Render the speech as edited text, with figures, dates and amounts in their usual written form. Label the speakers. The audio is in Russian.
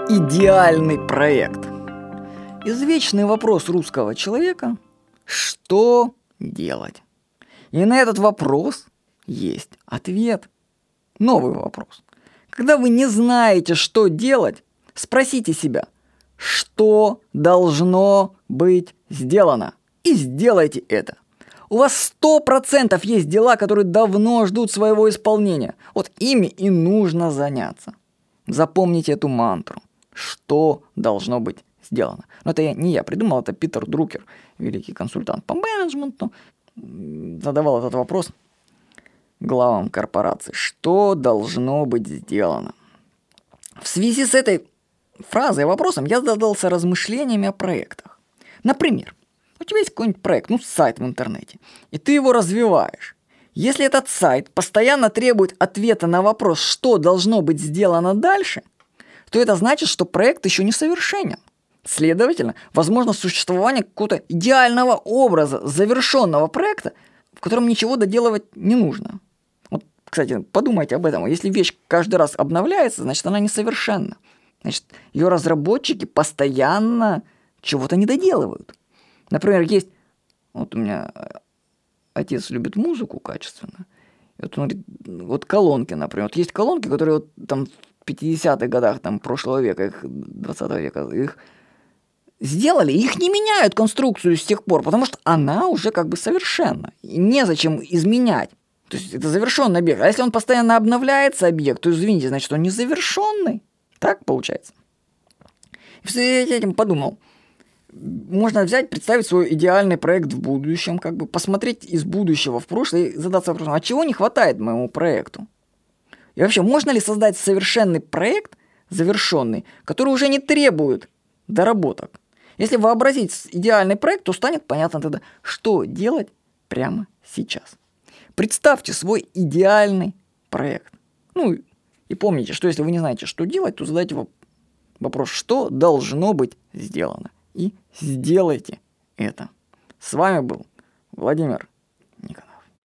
Speaker 1: идеальный проект? Извечный вопрос русского человека – что делать? И на этот вопрос есть ответ. Новый вопрос. Когда вы не знаете, что делать, спросите себя, что должно быть сделано, и сделайте это. У вас 100% есть дела, которые давно ждут своего исполнения. Вот ими и нужно заняться. Запомните эту мантру. Что должно быть сделано? Но это не я придумал, это Питер Друкер, великий консультант по менеджменту, задавал этот вопрос главам корпораций. Что должно быть сделано? В связи с этой фразой и вопросом я задался размышлениями о проектах. Например, у тебя есть какой-нибудь проект, сайт в интернете, и ты его развиваешь. Если этот сайт постоянно требует ответа на вопрос, что должно быть сделано дальше, то это значит, что проект еще не совершенен. Следовательно, возможно существование какого-то идеального образа завершенного проекта, в котором ничего доделывать не нужно. Вот, кстати, подумайте об этом. Если вещь каждый раз обновляется, значит, она несовершенна. Значит, ее разработчики постоянно чего-то не доделывают. Например, есть... Вот у меня отец любит музыку качественно. И вот он говорит, вот колонки, например. Вот есть колонки, которые вот там в 50-х годах прошлого века, 20 века, их сделали, их не меняют конструкцию с тех пор, потому что она уже как бы совершенна. И незачем изменять. То есть это завершенный объект. А если он постоянно обновляется, объект, то извините, значит, он незавершенный. Так получается. И в связи с этим подумал, можно взять, представить свой идеальный проект в будущем, как бы посмотреть из будущего в прошлое и задаться вопросом, а чего не хватает моему проекту? И вообще, можно ли создать совершенный проект, завершенный, который уже не требует доработок? Если вообразить идеальный проект, то станет понятно тогда, что делать прямо сейчас. Представьте свой идеальный проект. И помните, что если вы не знаете, что делать, то задайте вопрос, что должно быть сделано. И сделайте это. С вами был Владимир